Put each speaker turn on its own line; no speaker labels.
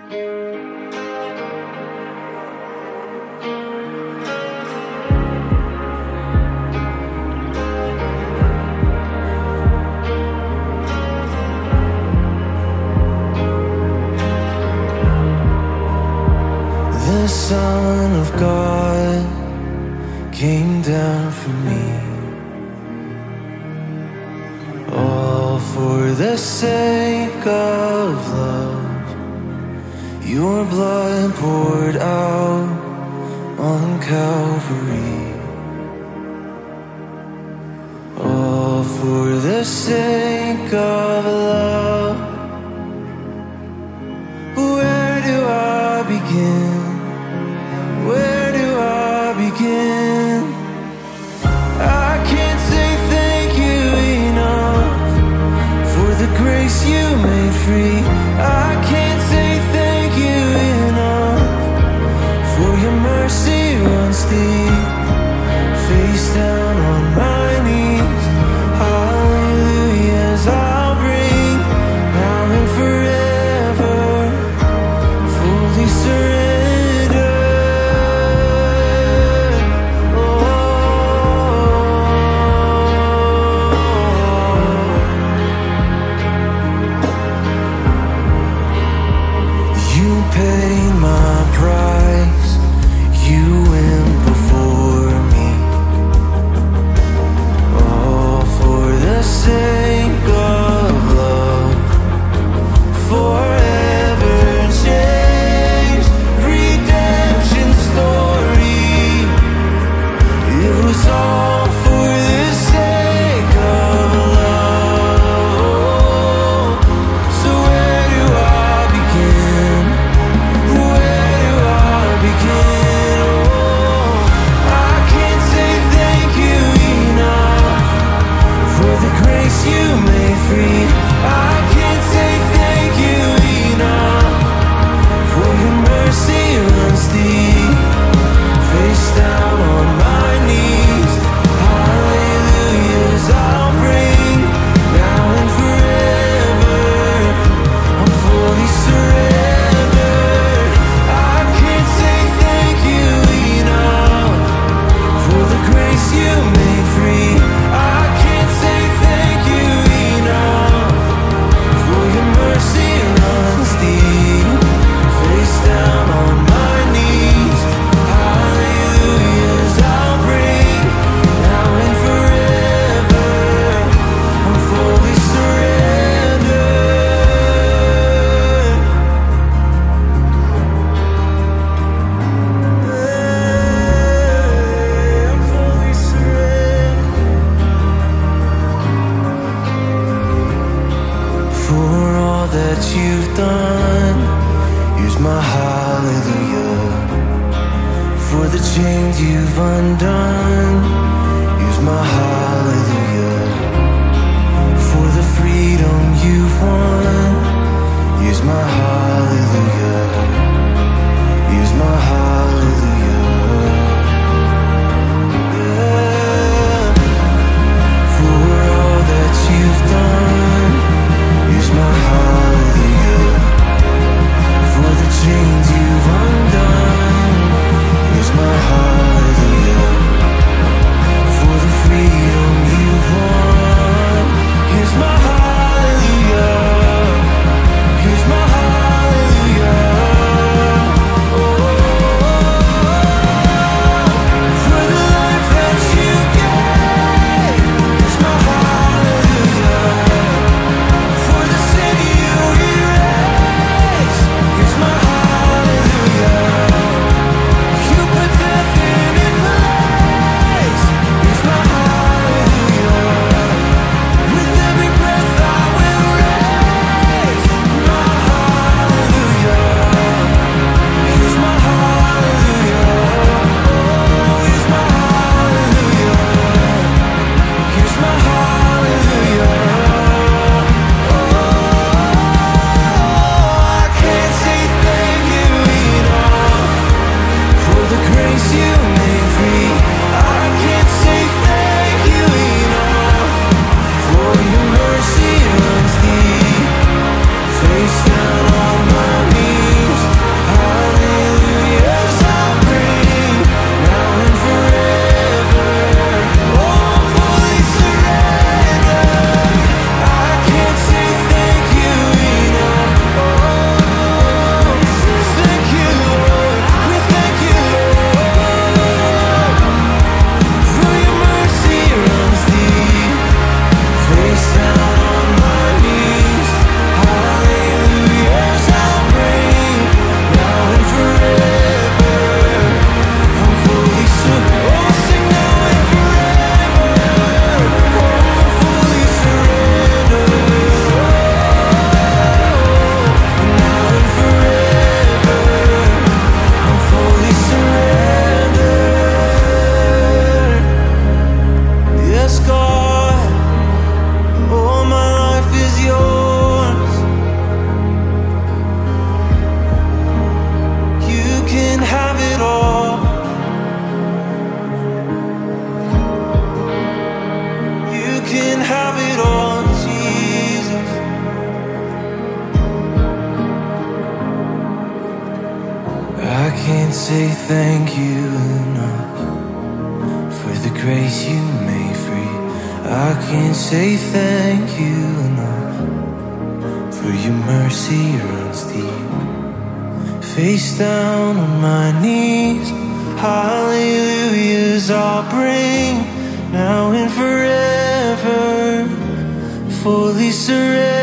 The Son of God came down for me, all for the sake of love. Your blood poured out on Calvary, all for the sake of love. Where do I begin? Where do I begin? I can't say thank you enough for the grace you made free. I can't say thank you enough for your mercy runs deep. Face down on my knees, hallelujahs I'll bring now and forever, fully surrender. Paid my price, you went before me, all for the sake of love, forever changed, redemption story. It was all for the sake of love. So where do I begin? You made free. I can't say thank you enough for your mercy runs deep. Face down on my knees, hallelujahs I'll bring now and forever. I'm fully surrendered. I can't say thank you enough for the grace you made free. I can't say thank you enough for your mercy runs deep. Face down on my knees, hallelujahs I'll bring now and forever. I'm fully surrendered. I'm fully surrendered. For all that you've done, here's my hallelujah. For the chains you've undone, here's my hallelujah. For the freedom you've won, here's my hallelujah. Here's my hallelujah. Yeah. For all that you've done, here's my hallelujah. For the chains you've undone, here's my hallelujah. For the freedom you've won, say thank you enough for the grace you made free. I can't say thank you enough for your mercy runs deep. Face down on my knees, hallelujahs I'll bring now and forever, fully surrender.